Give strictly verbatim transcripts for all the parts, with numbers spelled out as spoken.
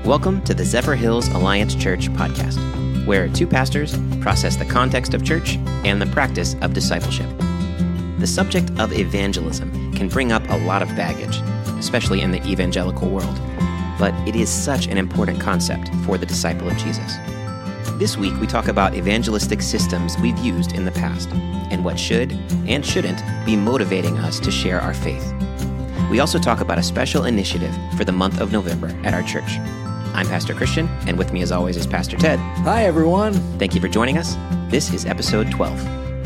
Welcome to the Zephyrhills Alliance Church podcast, where two pastors process the context of church and the practice of discipleship. The subject of evangelism can bring up a lot of baggage, especially in the evangelical world, but it is such an important concept for the disciple of Jesus. This week, we talk about evangelistic systems we've used in the past and what should and shouldn't be motivating us to share our faith. We also talk about a special initiative for the month of November at our church. I'm Pastor Christian, and with me as always is Pastor Ted. Hi, everyone. Thank you for joining us. This is episode twelve.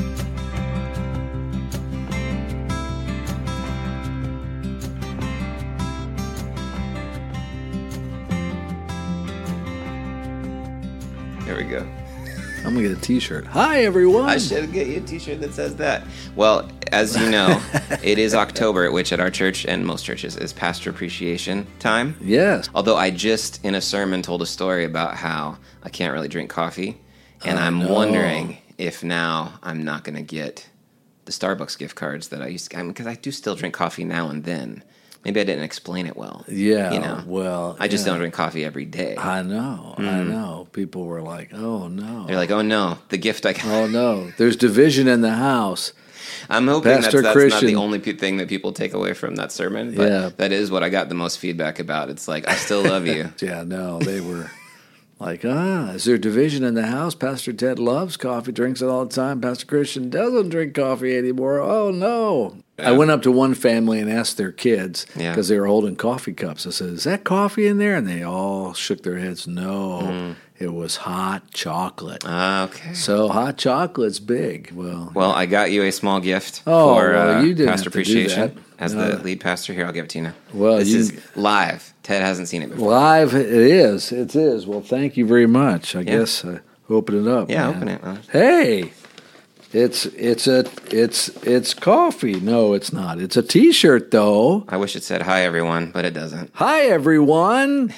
There we go. I'm going to get a t-shirt. Hi, everyone. I should get you a t-shirt that says that. Well, as you know, it is October, which at our church and most churches is Pastor Appreciation Time. Yes. Although I just, in a sermon, told a story about how I can't really drink coffee. And Oh, I'm no. wondering if now I'm not going to get the Starbucks gift cards that I used to, I mean, because I do still drink coffee now and then. Maybe I didn't explain it well. Yeah, You know, well, I just yeah. don't drink coffee every day. I know, I know. People were like, oh, no. They're like, oh no, the gift I got. Oh, no. There's division in the house. I'm hoping that's, Pastor that's not Christian. the only pe- thing that people take away from that sermon, but Yeah. that is what I got the most feedback about. It's like, I still love you. Yeah, no, they were like, ah, is there division in the house? Pastor Ted loves coffee, drinks it all the time. Pastor Christian doesn't drink coffee anymore. Oh, no. I went up to one family and asked their kids, Yeah. because they were holding coffee cups. I said, is that coffee in there? And they all shook their heads. No, it was hot chocolate. Ah, okay. So hot chocolate's big. Well, Well, I got you a small gift Oh, for well, uh, you didn't Pastor have to do Appreciation. that. As No. the lead pastor here, I'll give it to you now. Well, this you- is live. Ted hasn't seen it before. live it is. It is. Well, thank you very much. I guess uh, open it up. Yeah, man. open it. man. Hey, it's it's a it's it's coffee. No, it's not. It's a T-shirt though. I wish it said hi, everyone, but it doesn't. Hi, everyone.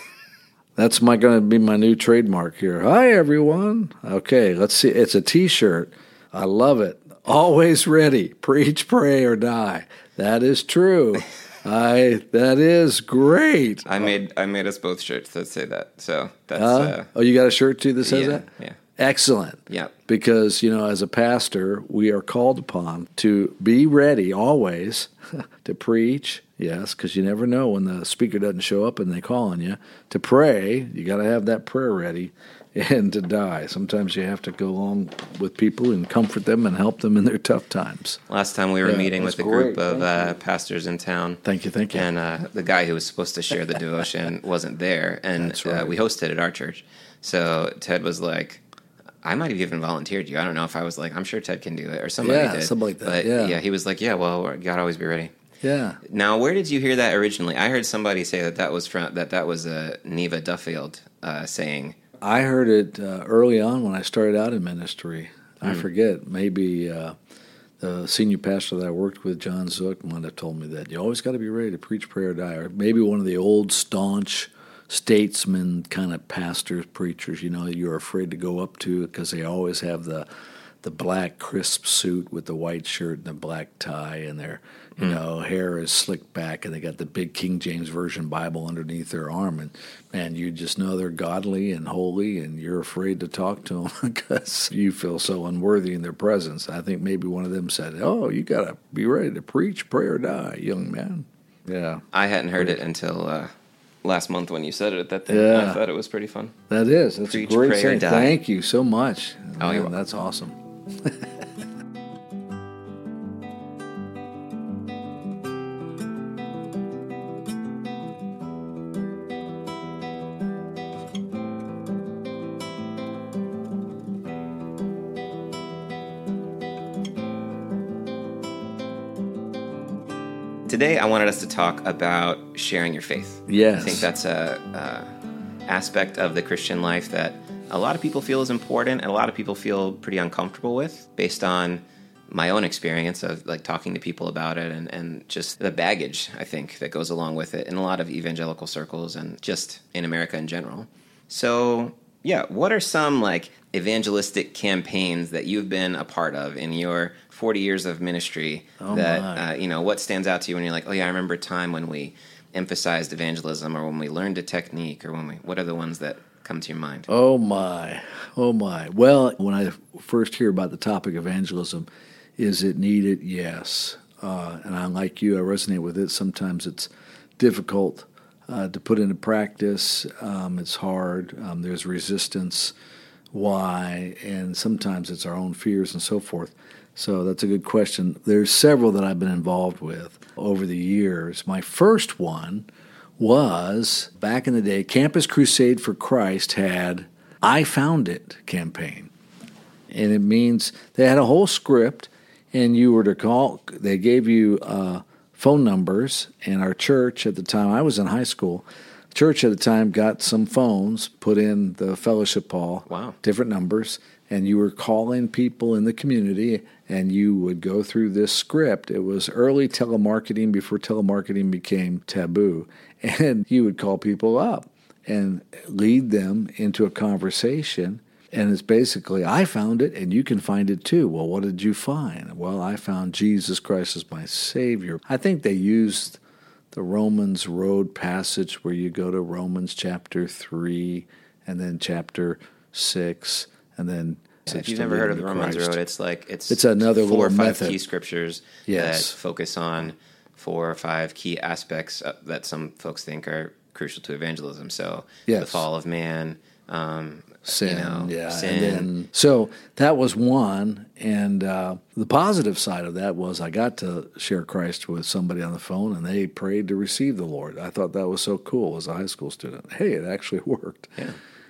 That's my going to be my new trademark here. Hi, everyone. Okay, let's see. It's a T-shirt. I love it. Always ready. Preach, pray, or die. That is true. I. That is great. I made I made us both shirts that say that. So that's Uh, uh, oh, you got a shirt too that says yeah, that? yeah. Excellent. Yeah. Because, you know, as a pastor, we are called upon to be ready always to preach, yes, because you never know when the speaker doesn't show up and they call on you. To pray, you got to have that prayer ready, and to die. Sometimes you have to go along with people and comfort them and help them in their tough times. Last time we were Yeah, meeting with that's a group great. of Thank uh, pastors in town. Thank you, thank you. And uh, the guy who was supposed to share the devotion wasn't there, and That's right. uh, we hosted at our church. So Ted was like, I might have even volunteered you. I don't know if I was like, I'm sure Ted can do it, or somebody Yeah, did. something like that, But yeah. he was like, yeah, well, you gotta always be ready. Yeah. Now, where did you hear that originally? I heard somebody say that that was from that that was a Neva Duffield uh, saying. I heard it uh, early on when I started out in ministry. I Hmm. forget, maybe uh, the senior pastor that I worked with, John Zook, might have told me that you always got to be ready to preach, pray, or die. Or maybe one of the old staunch statesman kind of pastors, preachers, you know, you're afraid to go up to because they always have the the black crisp suit with the white shirt and the black tie, and their you know hair is slicked back, and they got the big King James Version Bible underneath their arm, and man, you just know they're godly and holy, and you're afraid to talk to them because you feel so unworthy in their presence. I think maybe one of them said, "Oh, you got to be ready to preach, pray, or die, young man." Yeah, I hadn't heard it until uh, last month when you said it at that thing. Yeah. I thought it was pretty fun. that is. That's Preach, a great pray, or saying. die. Thank you so much. Oh, you're Man, welcome. that's awesome. Today, I wanted us to talk about sharing your faith. Yes. I think that's a, a aspect of the Christian life that a lot of people feel is important, and a lot of people feel pretty uncomfortable with, based on my own experience of like talking to people about it, and, and just the baggage, I think, that goes along with it in a lot of evangelical circles and just in America in general. So, yeah, what are some like evangelistic campaigns that you've been a part of in your forty years of ministry Oh, that, my. uh, you know, what stands out to you when you're like, oh yeah, I remember a time when we emphasized evangelism, or when we learned a technique, or when we, what are the ones that come to your mind? Oh my, oh my. Well, when I first hear about the topic evangelism, is it needed? Yes. Uh, and I'm like you, I resonate with it. Sometimes it's difficult uh, to put into practice. Um, it's hard. Um, there's resistance. Why? And sometimes it's our own fears and so forth. So that's a good question. There's several that I've been involved with over the years. My first one was, back in the day, Campus Crusade for Christ had I Found It campaign. And it means they had a whole script, and you were to call, they gave you uh, phone numbers, and our church at the time, I was in high school, church at the time got some phones, put in the fellowship hall, wow. different numbers, and you were calling people in the community, and you would go through this script. It was early telemarketing before telemarketing became taboo, and you would call people up and lead them into a conversation, and it's basically, I found it, and you can find it too. Well, what did you find? Well, I found Jesus Christ as my Savior. I think they used the Romans Road passage where you go to Romans chapter three, and then chapter six, and then so if you've never heard of the Romans Road, it's like it's, it's another four or five method. Key scriptures yes. that focus on four or five key aspects that some folks think are crucial to evangelism. So yes. the fall of man, um, sin, you know, yeah. sin. And then, so that was one, and uh, the positive side of that was I got to share Christ with somebody on the phone, and they prayed to receive the Lord. I thought that was so cool as a high school student. Hey, it actually worked. Yeah.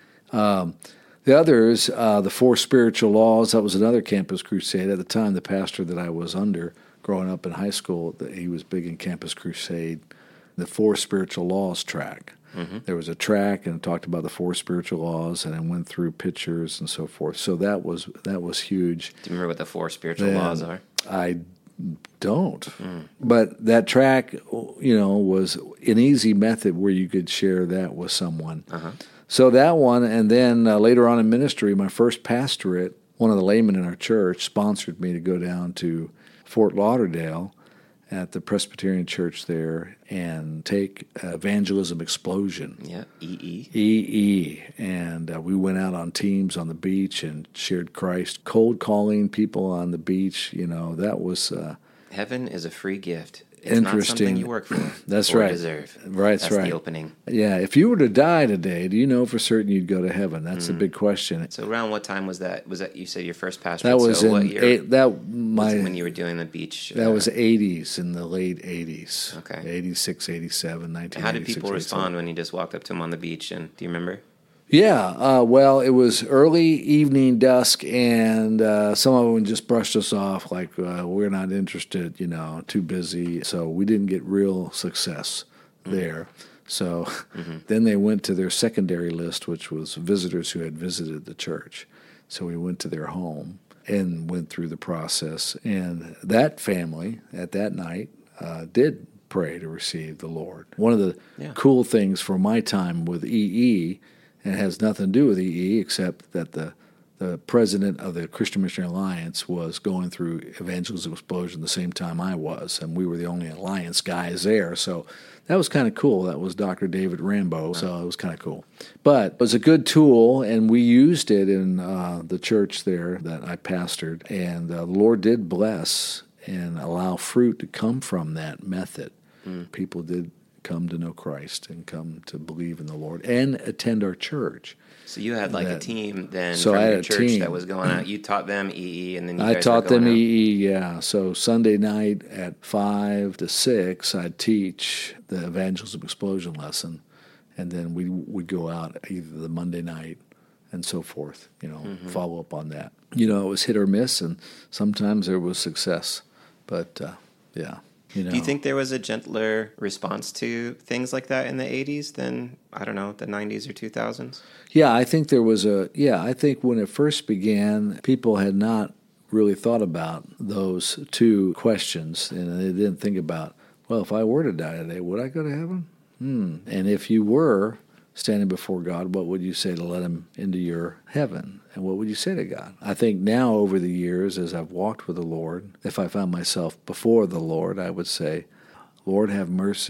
Um, the others, uh, the Four Spiritual Laws, that was another Campus Crusade. At the time, the pastor that I was under growing up in high school, he was big in Campus Crusade. The Four Spiritual Laws track. Mm-hmm. There was a track, and it talked about the four spiritual laws, and it went through pictures and so forth. So that was that was huge. Do you remember what the four spiritual then, laws are? I don't. Mm. But that track, you know, was an easy method where you could share that with someone. Uh-huh. So that one, and then uh, later on in ministry, my first pastorate, one of the laymen in our church sponsored me to go down to Fort Lauderdale at the Presbyterian Church there and take Evangelism Explosion. Yeah, E E. E E. And uh, we went out on teams on the beach and shared Christ, cold calling people on the beach. You know, that was... Uh, Heaven is a free gift. It's interesting. Not something you work for. That's or right. Deserve. Right, that's, that's right. the opening. Yeah, if you were to die today, do you know for certain you'd go to heaven? That's mm. the big question. So around what time was that? Was that you said your first pastorate? That was so in what year? Eight, that my was when you were doing the beach. That uh, was eighties, in the late eighties. Okay, eighty-six, eighty-seven, nineteen. How did people respond when you just walked up to them on the beach? And do you remember? Yeah, uh, well, it was early evening, dusk, and uh, some of them just brushed us off like, uh, we're not interested, you know, too busy. So we didn't get real success mm-hmm. there. So mm-hmm. then they went to their secondary list, which was visitors who had visited the church. So we went to their home and went through the process. And that family, at that night, uh, did pray to receive the Lord. One of the yeah. cool things for my time with E E, and it has nothing to do with E E except that the the president of the Christian Missionary Alliance was going through Evangelism Explosion the same time I was, and we were the only Alliance guys there. So that was kind of cool. That was Doctor David Rambo, so it was kind of cool. But it was a good tool, and we used it in uh, the church there that I pastored, and uh, the Lord did bless and allow fruit to come from that method. Mm. People did come to know Christ and come to believe in the Lord and attend our church. So you had like that, a team then so from I had your a church team. that was going out. You taught them E E, and then you I guys taught were going them out. E E, yeah. So Sunday night at five to six, I'd teach the Evangelism Explosion lesson, and then we would go out either the Monday night and so forth, you know, mm-hmm. follow up on that. You know, it was hit or miss, and sometimes there was success, but uh, yeah. You know. Do you think there was a gentler response to things like that in the eighties than, I don't know, the nineties or two thousands? Yeah, I think there was a, yeah, I think when it first began, people had not really thought about those two questions, and they didn't think about, well, if I were to die today, would I go to heaven? Hmm. And if you were standing before God, what would you say to let him into your heaven? And what would you say to God? I think now over the years, as I've walked with the Lord, if I found myself before the Lord, I would say, Lord, have mercy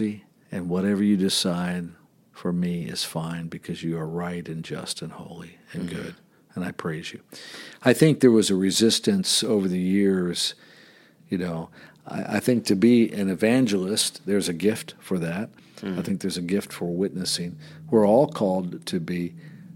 And whatever you decide for me is fine because you are right and just and holy and mm-hmm. good. And I praise you. I think there was a resistance over the years, you know. I, I think to be an evangelist, there's a gift for that. Mm-hmm. I think there's a gift for witnessing. We're all called to be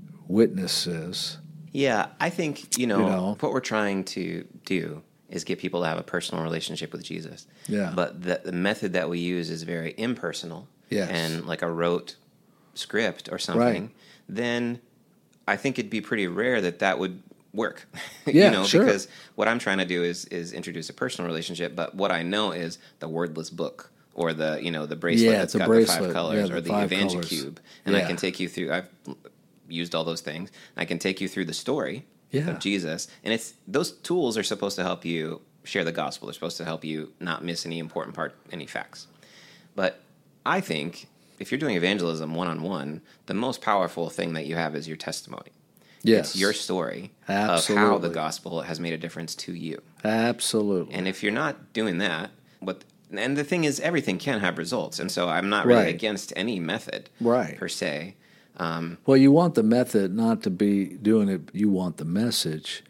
witnesses. Yeah, I think, you know, you know, what we're trying to do is get people to have a personal relationship with Jesus. Yeah. But the, the method that we use is very impersonal. Yes. And like a rote script or something. Right. Then I think it'd be pretty rare that that would work. Yeah, you know, sure. Because what I'm trying to do is is introduce a personal relationship, but what I know is the wordless book or the, you know, the bracelet yeah, that's the got bracelet. the five colors yeah, or the five Evangel colors. Cube. And yeah. I can take you through, I've used all those things. I can take you through the story yeah. of Jesus. And it's those tools are supposed to help you share the gospel. They're supposed to help you not miss any important part, any facts. But I think if you're doing evangelism one-on-one, the most powerful thing that you have is your testimony. Yes. It's your story Absolutely. of how the gospel has made a difference to you. Absolutely. And if you're not doing that, what and the thing is, everything can have results. And so I'm not really right. against any method right. per se. Um, well, you want the method not to be doing it. You want the message.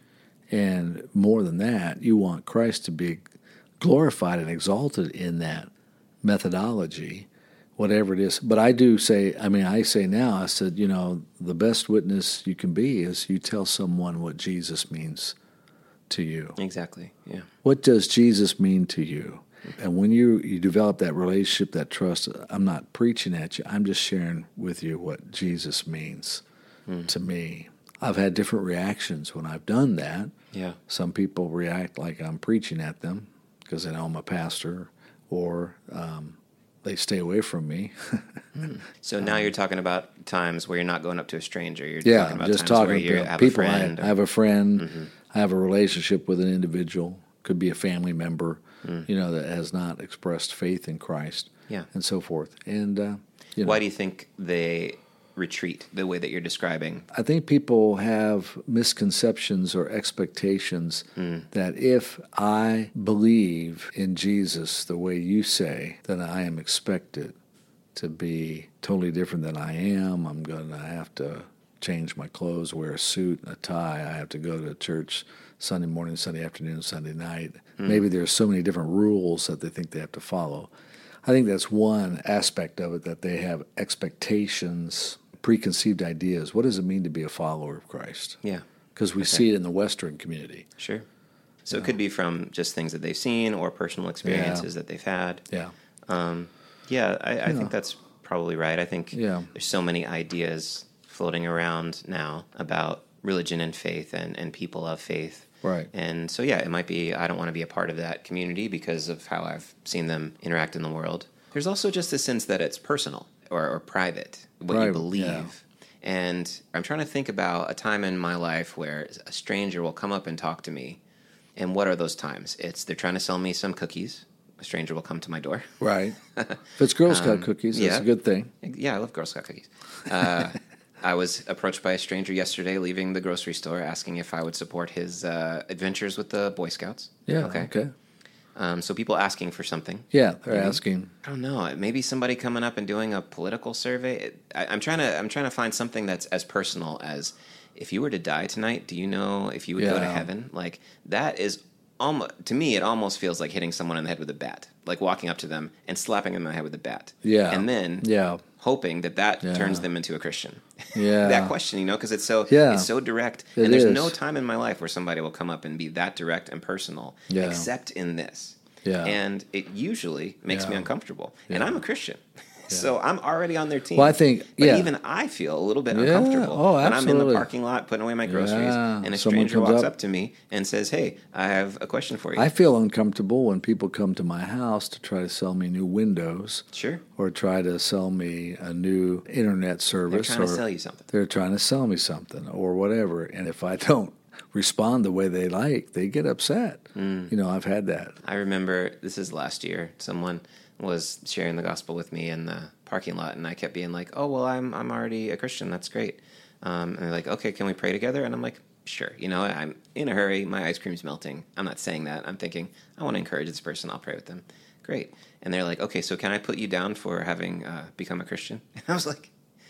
And more than that, you want Christ to be glorified and exalted in that methodology, whatever it is. But I do say, I mean, I say now, I said, you know, the best witness you can be is you tell someone what Jesus means to you. Exactly, yeah. What does Jesus mean to you? And when you, you develop that relationship, that trust, I'm not preaching at you. I'm just sharing with you what Jesus means mm. to me. I've had different reactions when I've done that. Yeah. Some people react like I'm preaching at them because they know I'm a pastor, or um, they stay away from me. mm. So now you're talking about times where you're not going up to a stranger. You're yeah, talking about just times talking where you to have people. a friend. I, or, I have a friend. Mm-hmm. I have a relationship with an individual. Could be a family member, mm. you know, that has not expressed faith in Christ, yeah, and so forth. And uh, you know, why do you think they retreat the way that you're describing? I think people have misconceptions or expectations mm. that if I believe in Jesus the way you say, then I am expected to be totally different than I am. I'm going to have to change my clothes, wear a suit and a tie. I have to go to church Sunday morning, Sunday afternoon, Sunday night. Mm. Maybe there's so many different rules that they think they have to follow. I think that's one aspect of it, that they have expectations, preconceived ideas. What does it mean to be a follower of Christ? Yeah. Because we okay. see it in the Western community. Sure. So yeah. it could be from just things that they've seen or personal experiences yeah. that they've had. Yeah. Um, yeah, I, I think that's probably right. I think yeah. there's so many ideas floating around now about religion and faith and, and people of faith. Right. And so, yeah, it might be, I don't want to be a part of that community because of how I've seen them interact in the world. There's also just a sense that it's personal or, or private, what right. you believe. Yeah. And I'm trying to think about a time in my life where a stranger will come up and talk to me. And what are those times? It's they're trying to sell me some cookies. A stranger will come to my door. Right. If it's Girl Scout um, cookies, that's yeah. a good thing. Yeah, I love Girl Scout cookies. Uh, I was approached by a stranger yesterday leaving the grocery store asking if I would support his uh, adventures with the Boy Scouts. Yeah, okay. okay. Um, so people asking for something. Yeah, they're maybe. asking. I don't know. Maybe somebody coming up and doing a political survey. It, I, I'm trying to. I'm trying to find something that's as personal as, if you were to die tonight, do you know if you would yeah. go to heaven? Like that is almost, to me, it almost feels like hitting someone in the head with a bat, like walking up to them and slapping them in the head with a bat. Yeah, and then yeah. hoping that that yeah. turns them into a Christian. Yeah, that question, you know, because it's so yeah. it's so direct, it and there's is. no time in my life where somebody will come up and be that direct and personal, yeah. except in this. Yeah. And it usually makes yeah. me uncomfortable. Yeah. And I'm a Christian. Yeah. So I'm already on their team. Well, I think, but yeah. even I feel a little bit yeah. uncomfortable oh, when I'm in the absolutely. parking lot putting away my groceries yeah. and a Someone stranger walks up. up to me and says, "Hey, I have a question for you." I feel uncomfortable when people come to my house to try to sell me new windows. Sure. Or try to sell me a new internet service. They're trying or to sell you something. They're trying to sell me something or whatever. And if I don't respond the way they like, they get upset. Mm. You know, I've had that. I remember, this is last year, someone was sharing the gospel with me in the parking lot, and I kept being like, "Oh, well, I'm I'm already a Christian. That's great." Um, and they're like, "Okay, can we pray together?" And I'm like, "Sure." You know, I'm in a hurry. My ice cream's melting. I'm not saying that. I'm thinking, I want to encourage this person. I'll pray with them. great. And they're like, okay, so can I put you down for having uh, become a Christian? And I was like,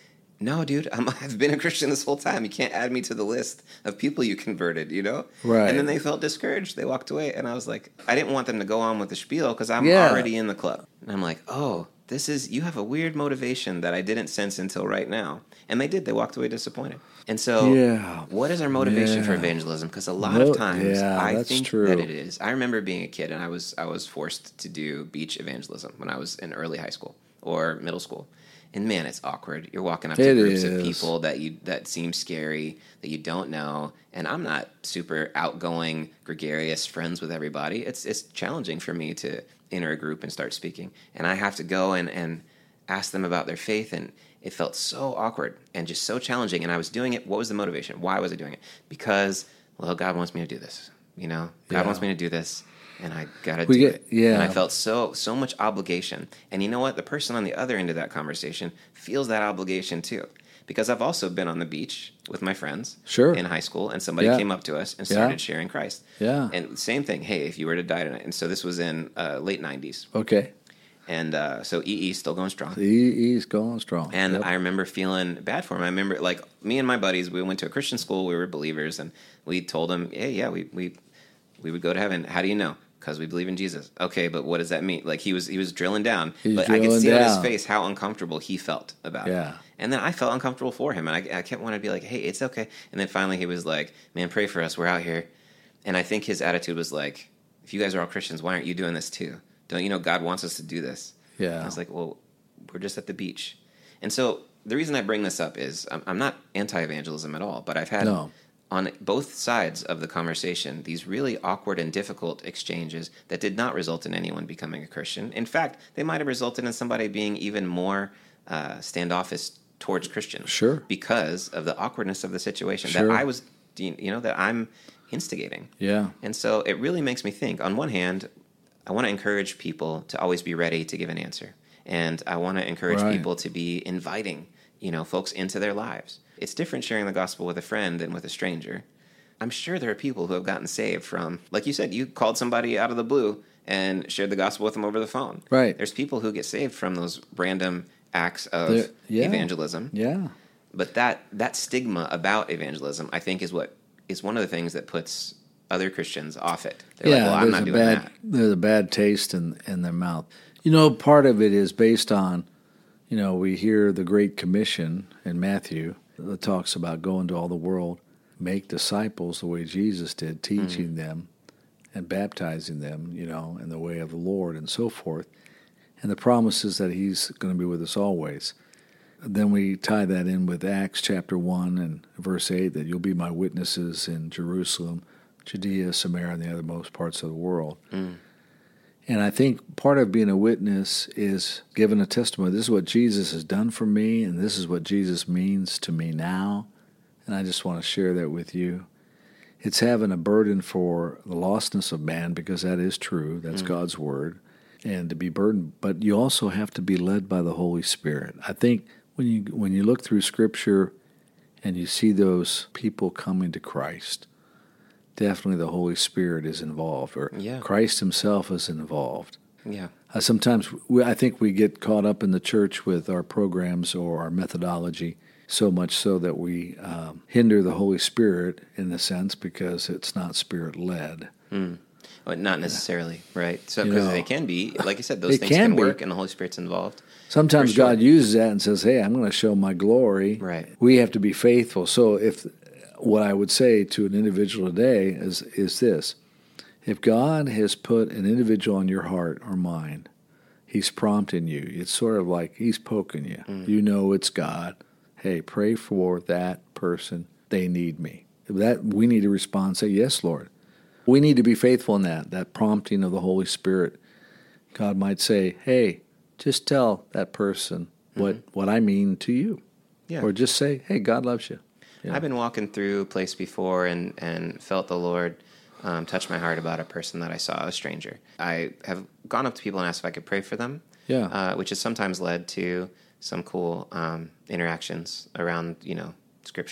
no, dude, I'm, I've been a Christian this whole time. You can't add me to the list of people you converted, you know? Right. And then they felt discouraged. They walked away. And I was like, I didn't want them to go on with the spiel because I'm Yeah. already in the club. And I'm like, oh, this is, you have a weird motivation that I didn't sense until right now. And they did. They walked away disappointed. And so Yeah. what is our motivation Yeah. for evangelism? Because a lot Mo- of times yeah, I that's think true. that it is. I remember being a kid and I was I was forced to do beach evangelism when I was in early high school or middle school. And man, it's awkward. You're walking up to It groups is. of people that you that seem scary, that you don't know. And I'm not super outgoing, gregarious friends with everybody. It's it's challenging for me to enter a group and start speaking. And I have to go and, and ask them about their faith, and it felt so awkward and just so challenging. And I was doing it. What was the motivation? Why was I doing it? Because, well, God wants me to do this. You know, God Yeah. wants me to do this, and I gotta We do get- it. yeah. And I felt so so much obligation. And you know what? The person on the other end of that conversation feels that obligation too. Because I've also been on the beach with my friends Sure. in high school, and somebody Yeah. came up to us and Yeah. started sharing Christ. Yeah. And same thing. Hey, if you were to die tonight, and so this was in uh, late nineties, Okay. and uh, so E E still going strong. He, he's going strong. And Yep. I remember feeling bad for him. I remember, like, me and my buddies, we went to a Christian school. We were believers, and we told him, hey, yeah, we we we would go to heaven. How do you know? Because we believe in Jesus. Okay, but what does that mean? Like, he was he was drilling down. He's but I could drilling see on his down. face how uncomfortable he felt about it. Yeah. And then I felt uncomfortable for him. And I, I kept wanting to be like, hey, it's okay. And then finally he was like, man, pray for us. We're out here. And I think his attitude was like, if you guys are all Christians, why aren't you doing this too? Don't you know God wants us to do this? Yeah. And I was like, well, we're just at the beach. And so the reason I bring this up is I'm, I'm not anti-evangelism at all, but I've had No. on both sides of the conversation these really awkward and difficult exchanges that did not result in anyone becoming a Christian. In fact, they might have resulted in somebody being even more uh, standoffish towards Christians. Sure. Because of the awkwardness of the situation Sure. that I was, you know, that I'm instigating. Yeah. And so it really makes me think. On one hand, I want to encourage people to always be ready to give an answer. And I want to encourage Right. people to be inviting, you know, folks into their lives. It's different sharing the gospel with a friend than with a stranger. I'm sure there are people who have gotten saved from, like you said, you called somebody out of the blue and shared the gospel with them over the phone. Right. There's people who get saved from those random acts of There- yeah. evangelism. Yeah. But that that stigma about evangelism, I think, is what is one of the things that puts other Christians off it. They're yeah, like, well, I'm there's not a doing bad that. there's a bad taste in in their mouth. You know, part of it is based on, you know, we hear the Great Commission in Matthew that talks about going to all the world, make disciples the way Jesus did, teaching Mm-hmm. them and baptizing them, you know, in the way of the Lord and so forth. And the promise is that he's going to be with us always. Then we tie that in with Acts chapter one and verse eight, that you'll be my witnesses in Jerusalem, Judea, Samaria, and the othermost parts of the world. Mm. And I think part of being a witness is giving a testimony. This is what Jesus has done for me, and this is what Jesus means to me now. And I just want to share that with you. It's having a burden for the lostness of man, because that is true. That's Mm. God's word. And to be burdened. But you also have to be led by the Holy Spirit. I think when you when you look through Scripture and you see those people coming to Christ, definitely the Holy Spirit is involved, or Yeah. Christ himself is involved. Yeah. Uh, sometimes we, I think we get caught up in the church with our programs or our methodology, so much so that we um, hinder the Holy Spirit in a sense because it's not Spirit-led. Mm. Well, not necessarily, right? So You because know, they can be, like you said, those they things can can, be. work, and the Holy Spirit's involved. Sometimes For sure. God uses that and says, hey, I'm going to show my glory. Right. We have to be faithful. So if what I would say to an individual today is is this: if God has put an individual on your heart or mind, he's prompting you. It's sort of like he's poking you. Mm. You know it's God. Hey, pray for that person. They need me. That we need to respond and say, yes, Lord. We need to be faithful in that, that prompting of the Holy Spirit. God might say, hey, just tell that person what, Mm-hmm. what I mean to you. Yeah. Or just say, hey, God loves you. Yeah. I've been walking through a place before and, and felt the Lord um, touch my heart about a person that I saw, a stranger. I have gone up to people and asked if I could pray for them, Yeah. uh, which has sometimes led to some cool um, interactions around, you know, Scripture.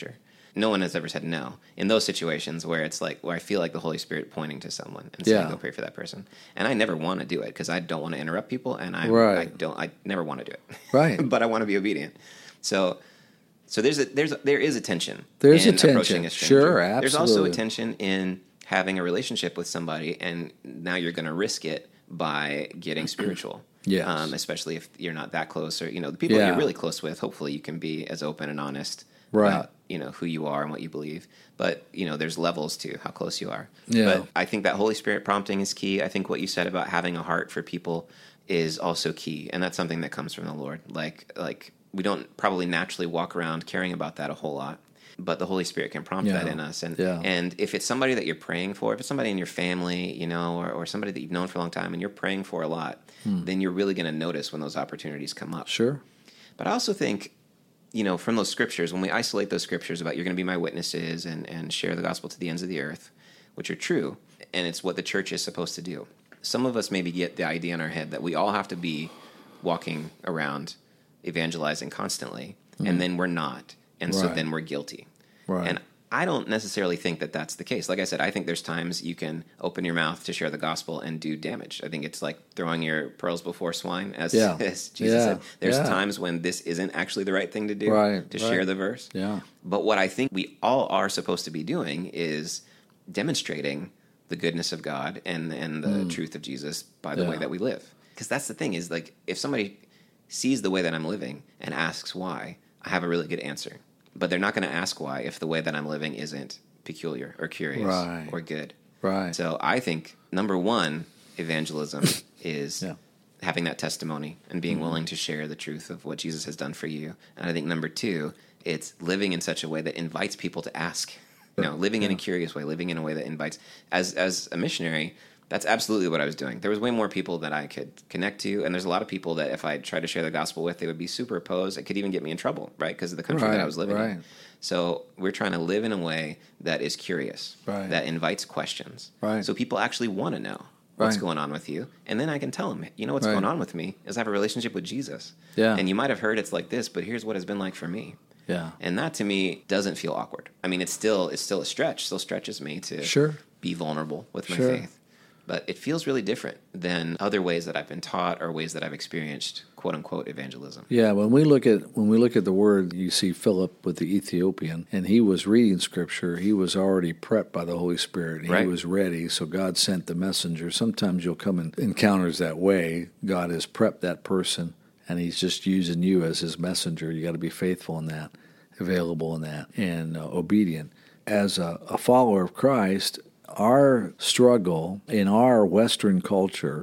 no one has ever said no. In those situations where it's like, where I feel like the Holy Spirit pointing to someone and saying, Yeah. go pray for that person. And I never want to do it because I don't want to interrupt people, and I, Right. I don't, I never want to do it. Right. But I want to be obedient. So, so there's a, there's a, there is a tension. There's in a tension. approaching a stranger. Sure, There's also a absolutely. tension in having a relationship with somebody, and now you're going to risk it by getting spiritual. Yes. Um, especially if you're not that close, or, you know, the people Yeah. you're really close with, hopefully you can be as open and honest Right. about, you know, who you are and what you believe. But, you know, there's levels to how close you are. Yeah. But I think that Holy Spirit prompting is key. I think what you said about having a heart for people is also key. And that's something that comes from the Lord. Like, like we don't probably naturally walk around caring about that a whole lot, but the Holy Spirit can prompt Yeah. that in us. And Yeah. and if it's somebody that you're praying for, if it's somebody in your family, you know, or, or somebody that you've known for a long time and you're praying for a lot, Hmm. then you're really going to notice when those opportunities come up. Sure. But I also think, you know, from those scriptures, when we isolate those scriptures about you're going to be my witnesses and, and share the gospel to the ends of the earth, which are true, and it's what the church is supposed to do. Some of us maybe get the idea in our head that we all have to be walking around evangelizing constantly, and then we're not. And so Right. then we're guilty. Right. And I don't necessarily think that that's the case. Like I said, I think there's times you can open your mouth to share the gospel and do damage. I think it's like throwing your pearls before swine, as, Yeah. as Jesus Yeah. said. There's Yeah. times when this isn't actually the right thing to do, Right, to right. share the verse. Yeah. But what I think we all are supposed to be doing is demonstrating the goodness of God and, and the truth of Jesus by the Hmm. Yeah. way that we live. Because that's the thing is, like, if somebody sees the way that I'm living and asks why, I have a really good answer. But they're not going to ask why if the way that I'm living isn't peculiar or curious Right. or good. Right. So I think number one, evangelism is Yeah. having that testimony and being willing to share the truth of what Jesus has done for you. And I think number two, it's living in such a way that invites people to ask. You know, living in a curious way, living in a way that invites. As as a missionary, that's absolutely what I was doing. There was way more people that I could connect to, and there's a lot of people that if I tried to share the gospel with, they would be super opposed. It could even get me in trouble, right, because of the country Right, that I was living right. in. So we're trying to live in a way that is curious, Right. that invites questions. Right. So people actually want to know what's Right. going on with you. And then I can tell them, you know what's Right. going on with me is I have a relationship with Jesus. Yeah. And you might have heard it's like this, but here's what it's been like for me. Yeah. And that to me doesn't feel awkward. I mean, it's still it's still a stretch, still stretches me to Sure. be vulnerable with my Sure. faith. But it feels really different than other ways that I've been taught or ways that I've experienced quote unquote evangelism. Yeah, when we look at when we look at the word, you see Philip with the Ethiopian, and he was reading scripture. He was already prepped by the Holy Spirit. He Right. was ready, so God sent the messenger. Sometimes you'll come in encounters that way. God has prepped that person, and He's just using you as His messenger. You got to be faithful in that, available in that, and uh, obedient. As a, a follower of Christ, our struggle in our Western culture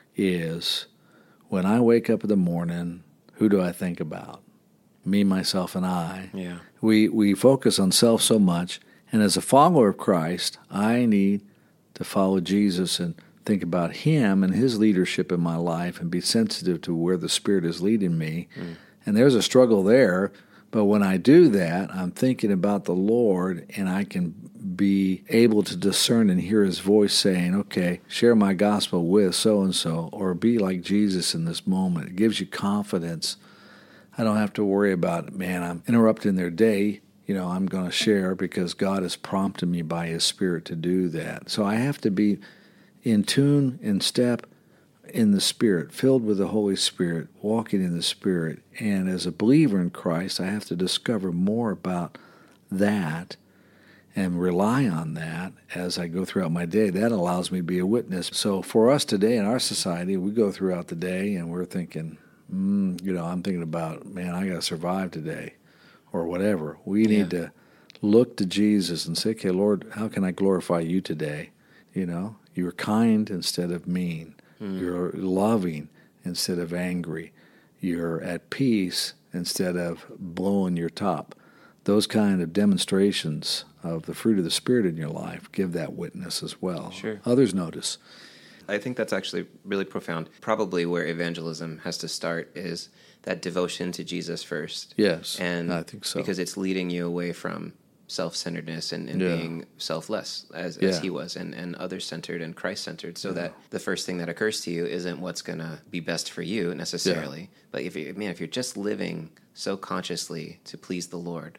is when I wake up in the morning, who do I think about? Me, myself, and I. Yeah. We we focus on self so much, and as a follower of Christ, I need to follow Jesus and think about Him and His leadership in my life and be sensitive to where the Spirit is leading me. Mm. And there's a struggle there, but when I do that, I'm thinking about the Lord, and I can be able to discern and hear His voice saying, okay, share my gospel with so-and-so, or be like Jesus in this moment. It gives you confidence. I don't have to worry about, man, I'm interrupting their day. You know, I'm going to share because God has prompted me by His Spirit to do that. So I have to be in tune, in step, in the Spirit, filled with the Holy Spirit, walking in the Spirit. And as a believer in Christ, I have to discover more about that and rely on that as I go throughout my day. That allows me to be a witness. So for us today in our society, we go throughout the day and we're thinking, mm, you know, I'm thinking about, man, I got to survive today or whatever. We need Yeah. to look to Jesus and say, okay, Lord, how can I glorify you today? You know, you're kind instead of mean. Mm. You're loving instead of angry. You're at peace instead of blowing your top. Those kind of demonstrations of the fruit of the Spirit in your life give that witness as well. Sure. Others notice. I think that's actually really profound. Probably where evangelism has to start is that devotion to Jesus first. Yes, and I think so. Because it's leading you away from self-centeredness and, and Yeah. being selfless as, Yeah. as he was, and, and others-centered and Christ-centered, so yeah. that the first thing that occurs to you isn't what's going to be best for you necessarily. Yeah. But if you, man, if you're just living so consciously to please the Lord,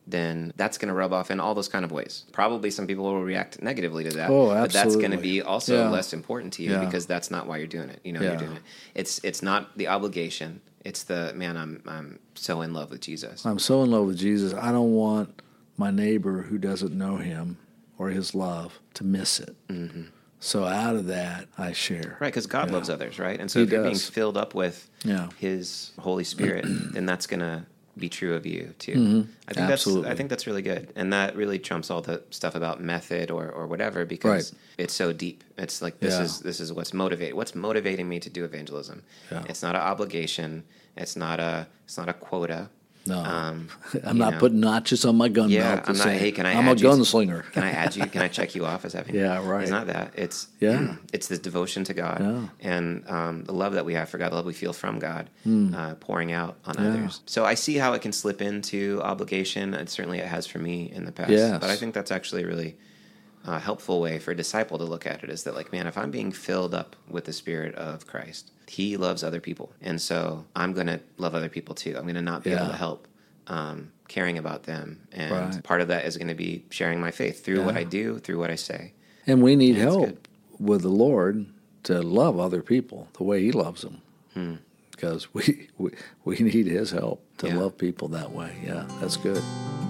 then that's going to rub off in all those kind of ways. Probably some people will react negatively to that. Oh, but that's absolutely. going to be also Yeah. less important to you Yeah. because that's not why you're doing it. You know, Yeah. you're doing it. It's it's not the obligation. It's the, man, I'm I'm so in love with Jesus. I'm so in love with Jesus. I don't want my neighbor who doesn't know him or his love to miss it. Mm-hmm. So out of that, I share. Right, because God Yeah. loves others, right? And so He if you're being does. filled up with Yeah. His Holy Spirit, then that's going to be true of you too. Mhm. I think Absolutely. that's I think that's really good, and that really trumps all the stuff about method or, or whatever because Right. it's so deep. It's like this Yeah. is this is what's motivating. What's motivating me to do evangelism? Yeah. It's not an obligation. It's not a it's not a quota. No, Um, I'm you not know. putting notches on my gun Yeah, belt. to I'm not. say, Hey, can I? I'm a add you- gunslinger. Can I add you? Can I check you off as having? Yeah, right. It's not that. It's Yeah. It's this devotion to God Yeah. and um, the love that we have for God, the love we feel from God, Hmm. uh, pouring out on Yeah. others. So I see how it can slip into obligation, and certainly it has for me in the past. Yes. But I think that's actually a really uh, helpful way for a disciple to look at it. Is that like, man, if I'm being filled up with the Spirit of Christ, He loves other people, and so I'm going to love other people too. I'm going to not be Yeah. able to help. Um, caring about them, and Right. part of that is going to be sharing my faith through what Yeah. I do, through what I say. And we need Yeah, that's help good. with the Lord to love other people the way He loves them. Hmm. Because we, we we need His help to Yeah. love people that way. Yeah, that's good.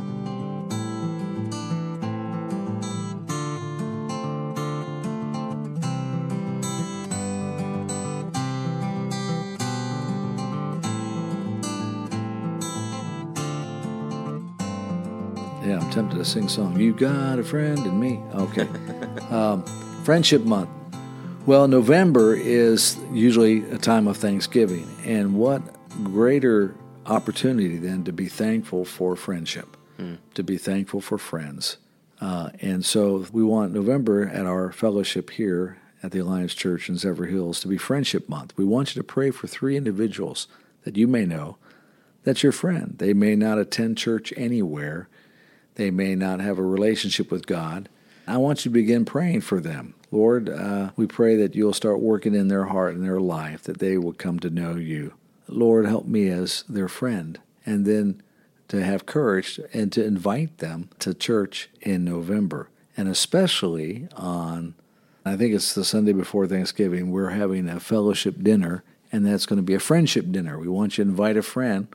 Yeah, I'm tempted to sing a song. You got a friend in me. Okay. um, Friendship Month. Well, November is usually a time of Thanksgiving. And what greater opportunity than to be thankful for friendship, Mm. to be thankful for friends. Uh, and so we want November at our fellowship here at the Alliance Church in Zephyr Hills to be Friendship Month. We want you to pray for three individuals that you may know that's your friend. They may not attend church anywhere. They may not have a relationship with God. I want you to begin praying for them. Lord, uh, we pray that you'll start working in their heart and their life, that they will come to know you. Lord, help me as their friend. And then to have courage and to invite them to church in November. And especially on, I think it's the Sunday before Thanksgiving, we're having a fellowship dinner, and that's going to be a friendship dinner. We want you to invite a friend,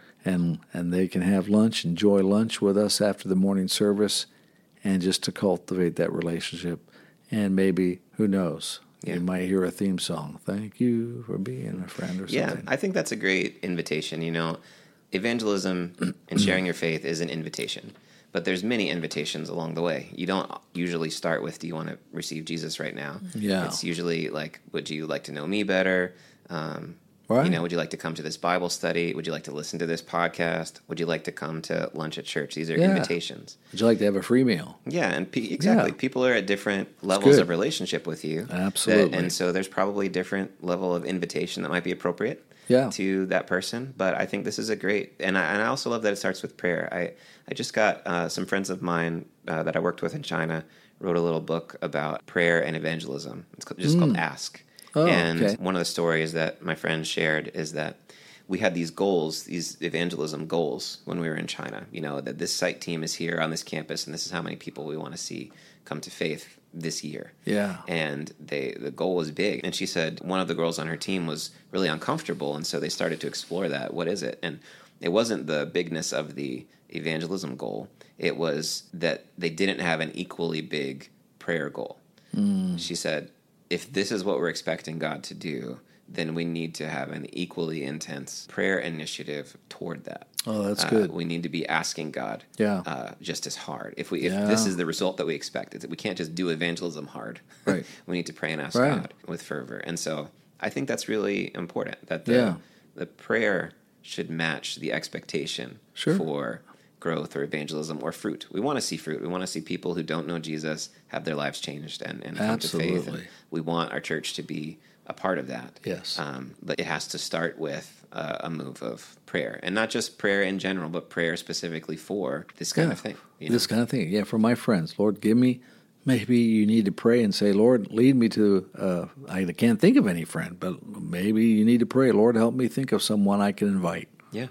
and and they can have lunch, enjoy lunch with us after the morning service, and just to cultivate that relationship. And maybe, who knows, Yeah. you might hear a theme song. Thank you for being a friend or something. Yeah, I think that's a great invitation. You know, evangelism and sharing your faith is an invitation, but there's many invitations along the way. You don't usually start with, do you want to receive Jesus right now? Yeah. It's usually like, would you like to know me better? Um, Right. You know, would you like to come to this Bible study? Would you like to listen to this podcast? Would you like to come to lunch at church? These are Yeah. invitations. Would you like to have a free meal? Yeah, and pe- exactly. Yeah. People are at different levels good. of relationship with you. Absolutely. That- and so there's probably a different level of invitation that might be appropriate Yeah. to that person. But I think this is a great, and I, and I also love that it starts with prayer. I, I just got uh, some friends of mine uh, that I worked with in China wrote a little book about prayer and evangelism. It's ca- just called Ask. Oh, and okay. one of the stories that my friend shared is that we had these goals, these evangelism goals when we were in China, you know, that this site team is here on this campus and this is how many people we want to see come to faith this year. Yeah. And they the goal was big. And she said one of the girls on her team was really uncomfortable, and so they started to explore that. What is it? And it wasn't the bigness of the evangelism goal. It was that they didn't have an equally big prayer goal. Mm. She said, if this is what we're expecting God to do, then we need to have an equally intense prayer initiative toward that. Oh, that's Uh, good. We need to be asking God Yeah. uh, just as hard. If we if Yeah. this is the result that we expect, it's, we can't just do evangelism hard. Right. We need to pray and ask Right. God with fervor. And so I think that's really important, that the, Yeah. the prayer should match the expectation Sure. for growth or evangelism or fruit. We want to see fruit. We want to see people who don't know Jesus have their lives changed and, and come to faith. Absolutely. And we want our church to be a part of that. Yes. Um, but it has to start with uh, a move of prayer, and not just prayer in general, but prayer specifically for this kind Yeah. of thing. You know? This kind of thing. Yeah, for my friends. Lord, give me, maybe you need to pray and say, Lord, lead me to, uh, I can't think of any friend, but maybe you need to pray, Lord, help me think of someone I can invite. Yeah.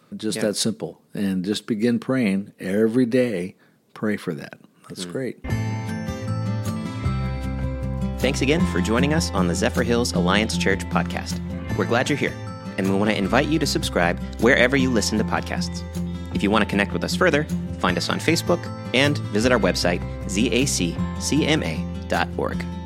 Just Yeah. that simple. And just begin praying every day. Pray for that. That's Mm. great. Thanks again for joining us on the Zephyr Hills Alliance Church podcast. We're glad you're here, and we want to invite you to subscribe wherever you listen to podcasts. If you want to connect with us further, find us on Facebook and visit our website, Z A C C M A dot org.